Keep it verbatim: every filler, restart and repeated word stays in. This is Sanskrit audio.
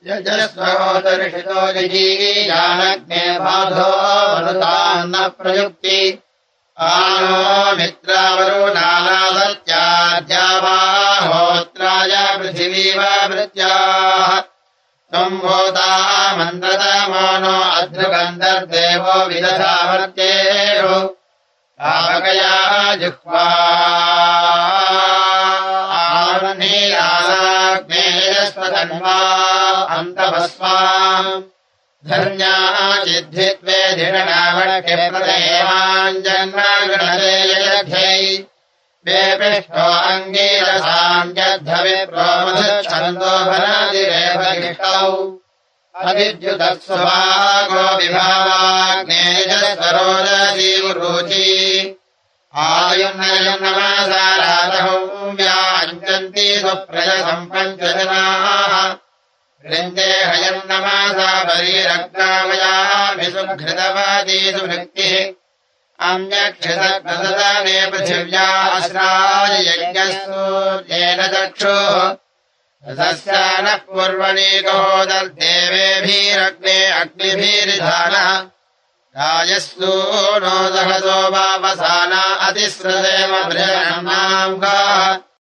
यजस्वोदर्शितो यजीयानग्ने बाधो मरुतान्न प्रयुक्ति आनो मित्रावरुणानादत्याद्यावाहोत्राय पृथिवीवृत्याः सम्भूता मन्त्रतमोनो अध्रुगन्धर्देवो विदधावर्त्येषु पावकया जिह्वा आवनीराग्नेयस्वतन्वा अन्तभस्वाम् धर्म्या चिद्धित्वे धिरणावणके प्रदेवाञ्जन्मगणदेयध्यै वेपिष्ठो अङ्गीरसाम् यद्धविप्रोमधुच्छन्दो भनादिरेव गिष्टौ अविद्युतत्सुभागो विभावाग्नेयसरोदीवुरुचि आयुर्नयनमासारादहौ व्याञ्चन्ति सुप्रजसम्पञ्चजनाः वृन्दे हयन्नमासा परीरक्तामयाभिसुघृतवादीषु भक्तिः अन्यक्षितकृतदाने पृथिव्या अस्राय यज्ञसूर्येण चक्षुः तस्यानः पूर्वणीकोदर्देवेभिरग्ने अग्निभिरिधानः रायस्तूनो दहसो वावसाना अतिस्रदेव बृहन्नाम्काः